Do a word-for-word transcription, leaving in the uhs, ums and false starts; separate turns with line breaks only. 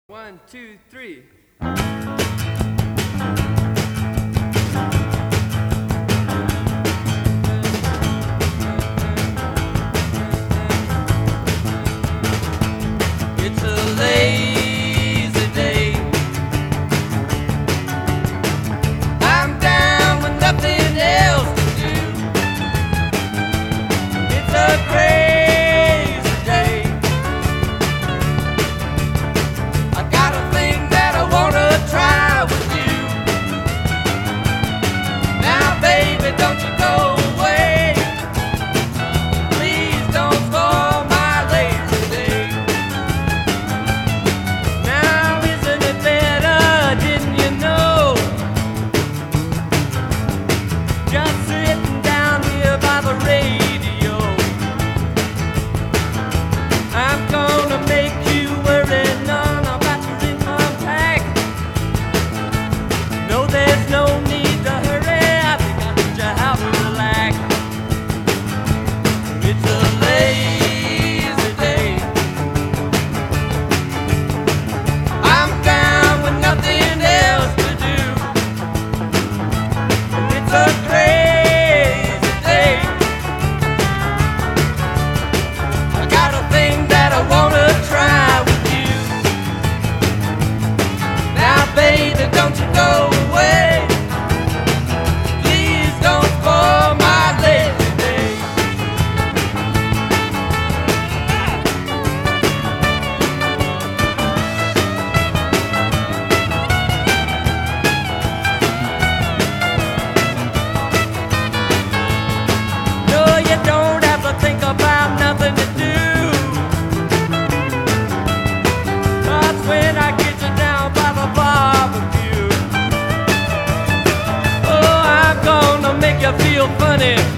One, two, three. It's a lazy day. I'm down with nothing else to do. It's a crazy day. I got a thing that I wanna try with you. Now, baby, don't you go away. Please don't spoil my lazy day. Now, isn't it better, didn't you know? Just sitting down here by the radio. I'm gonna make you worry none about your income tax. No, there's no need to hurry. I think I'll teach you how to relax. It's a lazy day. I'm down with nothing else to do. It's a crazy day. I got a thing that I wanna try with you. Now, baby, don't you go away. Please don't spoil my lazy day. No, you don't have to think about nothing to do. That's when I get you down by the barbecue. Oh, I'm gonna make you feel funny.